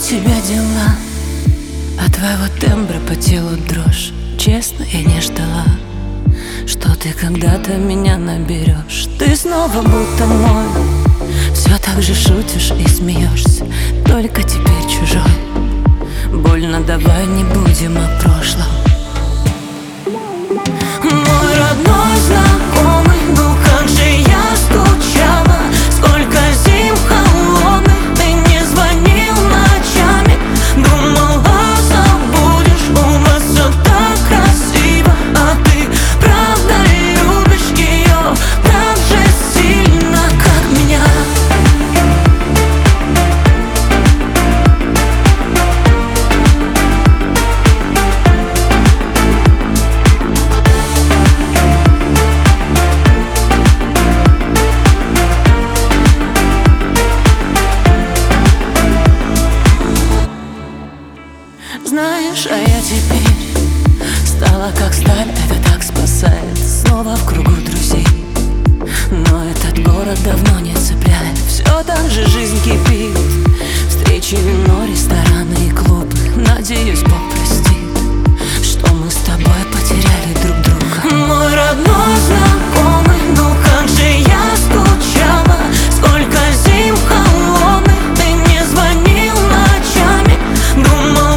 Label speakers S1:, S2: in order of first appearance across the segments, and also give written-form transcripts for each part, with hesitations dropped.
S1: тебя дела? От твоего тембра по телу дрожь. Честно, я не ждала, что ты когда-то меня наберешь. Ты снова будто мой, все так же шутишь и смеешься, только теперь чужой. Больно, давай не будем о прошлом. Мой родной знакомый, ну как же я скучала. Сколько зим холодных ты не звонил ночами. Думала, забудешь, у вас все так красиво. А ты правда любишь ее так же сильно, как меня. Знаешь, а я теперь стала как сталь, это так спасает. Снова в кругу друзей, но этот город давно не цепляет. Все так же жизнь кипит, встречи, вино, рестораны и клубы. Надеюсь, Бог простит, что мы с тобой потеряли друг друга. Мой родной знакомый, ну как же я скучала. Сколько зим холодных ты не звонил ночами. Думала,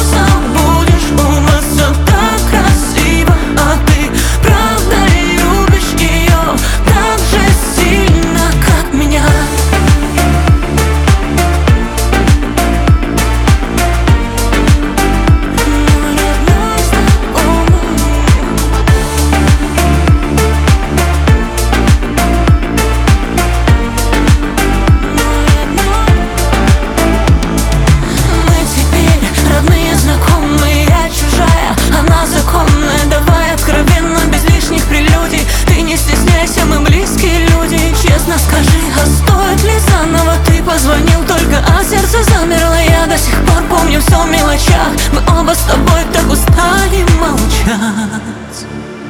S1: скажи, а стоит ли заново? Ты позвонил только, а сердце замерло. Я до сих пор помню все в мелочах. Мы оба с тобой так устали молчать.